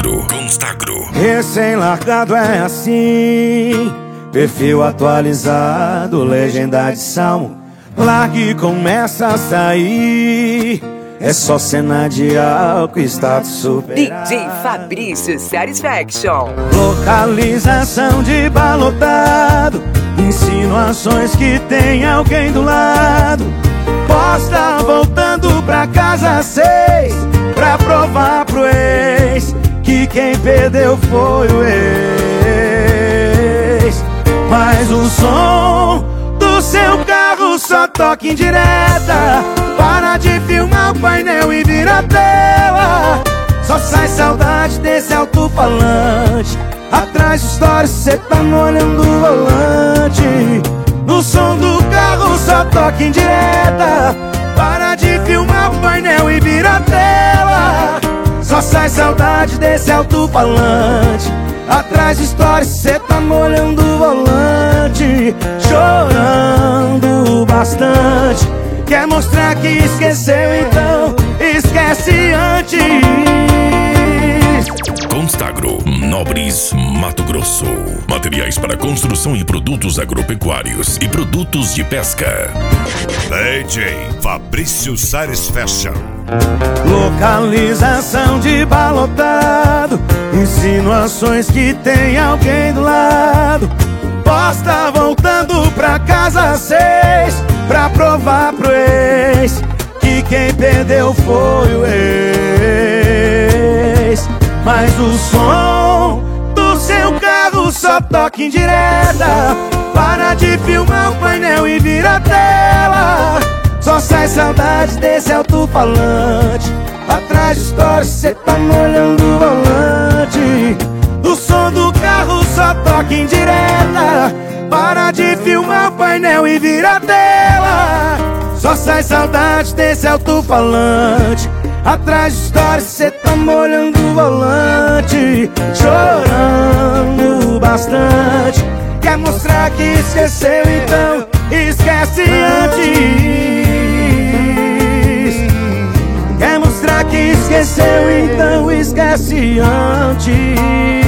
Constagro. Recém-largado é assim, perfil atualizado, legenda de salmo. Largue e começa a sair, é só cena de álcool, status superado. DJ Fabrício Satisfaction. Localização de balotado, insinuações que tem alguém do lado. Posta voltando pra casa às 6, pra provar pro ex que quem perdeu foi o ex. Mas o som do seu carro só toca em direta. Para de filmar o painel e vira a tela. Só sai saudade desse alto-falante. Atrás de stories cê tá molhando o volante. No som do carro só toca em direta. Para de filmar o painel e vira a tela. Só sai saudade desse alto-falante. Atrás de stories cê tá molhando o volante. Chorando bastante. Quer mostrar que esqueceu, então esquece antes. Constagro, Nobres, Mato Grosso. Materiais para construção e produtos agropecuários e produtos de pesca. DJ Fabrício Satisfaction. Localização de balotado, insinuações que tem alguém do lado. Posta voltando pra casa às 6, pra provar pro ex que quem perdeu foi o ex. Mas o som do seu carro só toca em direta. Para de filmar o painel e vira a tela. Só sai saudade desse alto-falante. Atrás de stories cê tá molhando o volante. O som do carro só toca em direta. Para de filmar o painel e vira a tela. Só sai saudade desse alto-falante. Atrás de stories cê tá molhando o volante. Chorando bastante. Quer mostrar que esqueceu, então esquece antes. Quer mostrar que esqueceu, então esquece antes.